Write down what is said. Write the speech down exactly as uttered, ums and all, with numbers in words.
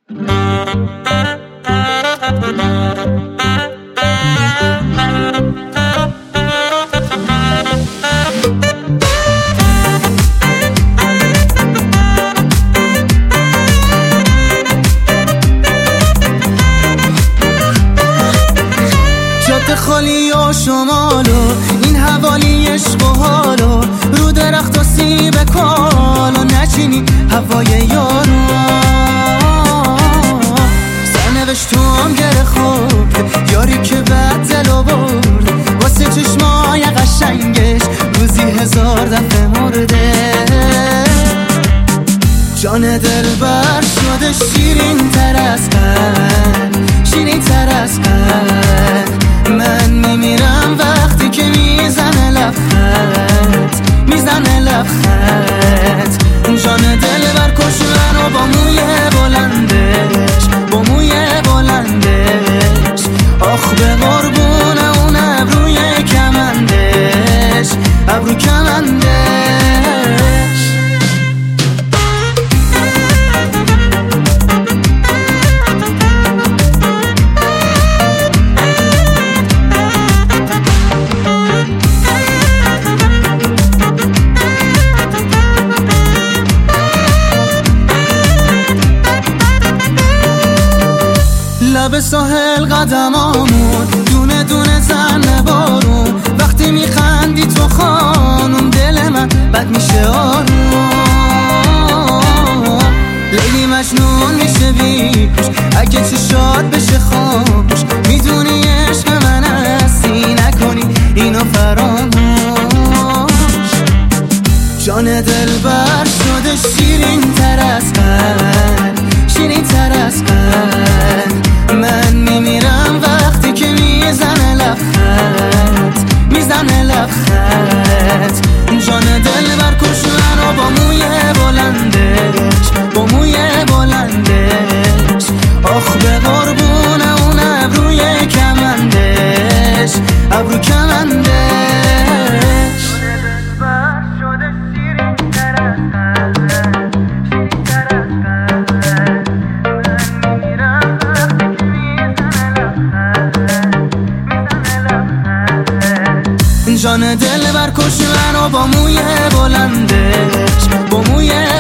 جاده خالی و شمالو این حوالی عشق و حالو رو درخت و سیب کالو نچینی هوای یارو سرنوشت تو هم گره خورد یاری که بد دلو برد واسه چشمای قشنگش روزی هزار دفعه مرده جان دل بر شده شیرین تر از قلب شیرین تر از قلب من میمیرم وقتی که میزنه لبخند میزنه لبخند جان دل بر کش منو با موی بلندش با موی بلندش آخ به قربون اون ابروی کمندش ابرو کمندش لب ساحل قدمامون دونه دونه زن بارون وقتی میخندی تو خانم دل من بد میشه آروم لیلی مجنون میشه بیش اگه چشات بشه خاموش میدونی عشق من هستی نکنی اینو فراموش جان دل بر شده شیرین تر از قلب شیرین تر از قلب من میمیرم وقتی که میزنه لبخند میزنه لبخند جان دل بر کش منو با موی بلندش با موی بلندش آخ به قربون اون ابروی کمندش ابرو کمندش جان دل بر کش منو با موی بلندش با موی